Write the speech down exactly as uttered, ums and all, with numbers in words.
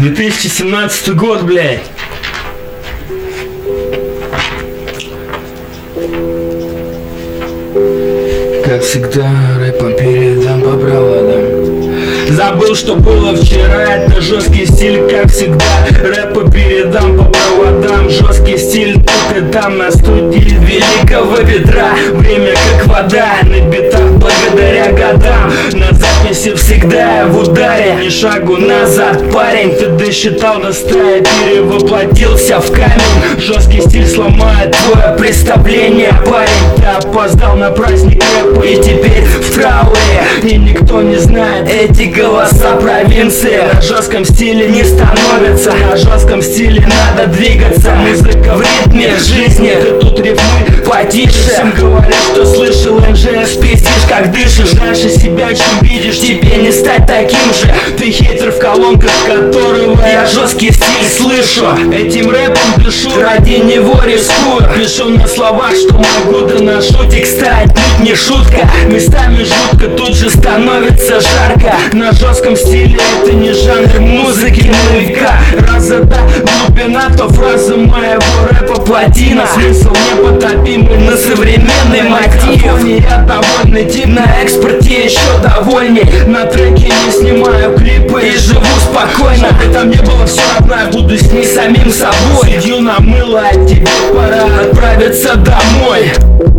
две тысячи семнадцатый год, блядь. Как всегда, рэпом передам по проводам. Забыл, что было вчера, это жесткий стиль, как всегда. Рэпа передам по проводам. Жесткий стиль тут и там, на студии великого ветра. Время как вода, на битах благодаря годам. На записи всегда в ударе, ни шагу назад, парень. Ты досчитал до ста и перевоплотился в камень. Жесткий стиль сломает твое представление, парень. Ты опоздал на праздник рэпа и теперь в трауре. И никто не знает эти голоса провинции. На жестком стиле не становится, на жестком стиле надо двигаться. Музыка в ритме жизни, ты тут рифмы потише. Всем говорят, что слышал эн жэ эс, пиздишь как дышишь. Дальше себя чем видишь, тебе не стать таким же. Ты хейтер в колонках, которого я жесткий стиль слышу. Этим рэпом дышу, ради него рискую. Пишу на словах, что могу доношу. Текста отнюдь не шутка, местами жутко, тут же становится жарко. На жестком стиле это не жанр музыки на века. Раз это глубина, то фраза моего рэпа плотина. Смысл непотопимый на современный мотив. Я довольный тип, на экспорте еще довольней. На треке не снимаю клипы и живу спокойно. Там не было все равно, я буду с ней самим собой. Сидю на мыло, а тебе пора отправиться домой.